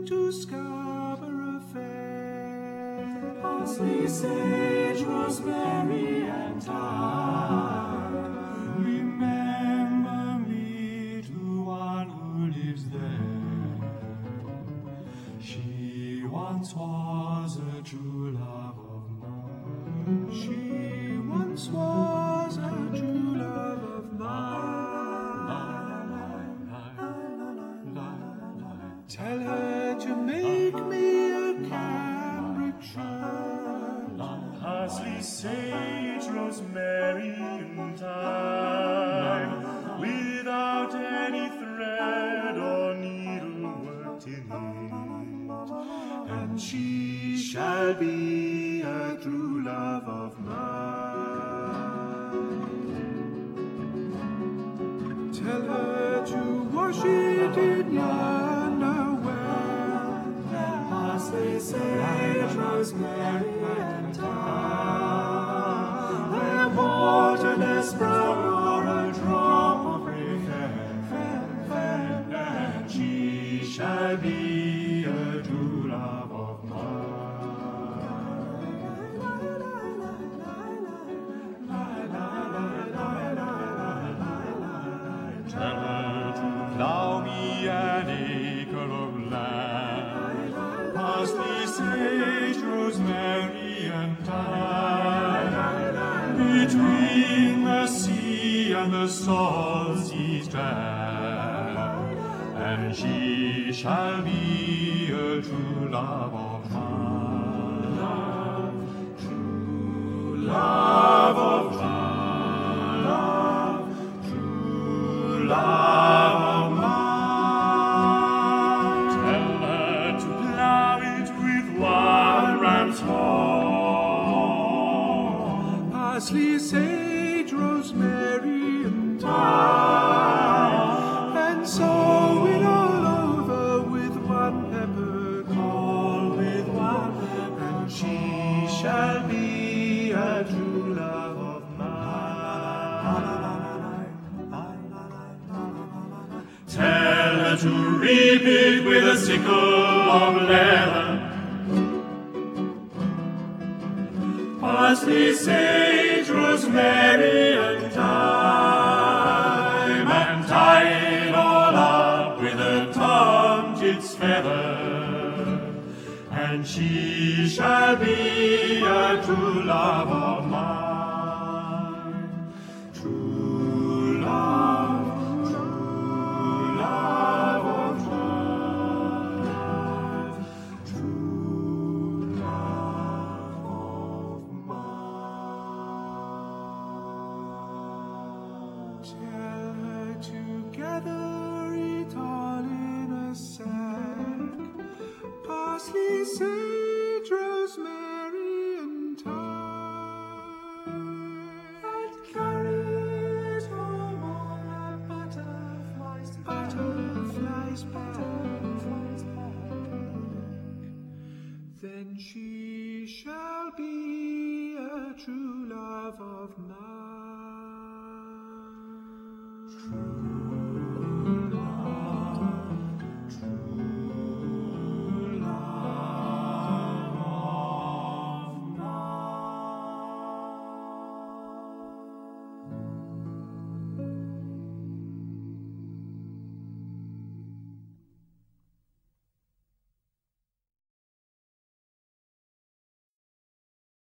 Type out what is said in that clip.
to Scarborough Fair. Parsley, sage, rosemary, and thyme, remember me to one who lives there. She once was a true love of mine. She once was a true love of mine. Tell her to make me a cambric shirt. parsley, sage, rosemary, and thyme, without any thread or needle worked in it, And she shall be a true love of mine. Tell her to wash it in yonder well. parsley, sage, rosemary, and thyme, where waterless brown or a drop of fair, And she shall be a true love of mine. tell her to Plow me an acre of land, parsley, sage, rosemary, and thyme, between the sea and the salt sea strand, and she shall be a true love of mine. True love of mine. True love of mine. tell her to plow it with one ram's horn, Parsley, sage, rosemary, and thyme, and sow it all over with one peppercorn, with one peppercorn, and she shall be a true love of mine. tell her to reap it with a sickle of leather, parsley, sage, rosemary, and thyme, and tie it all up with a tomtit's feather, And she shall be a true love of mine. True love of mine. True love of mine. Tell her to gather it all in a sack, parsley, sage, rosemary, and thyme, and carry it home on a butterfly's back. Then she shall be a true love of mine. True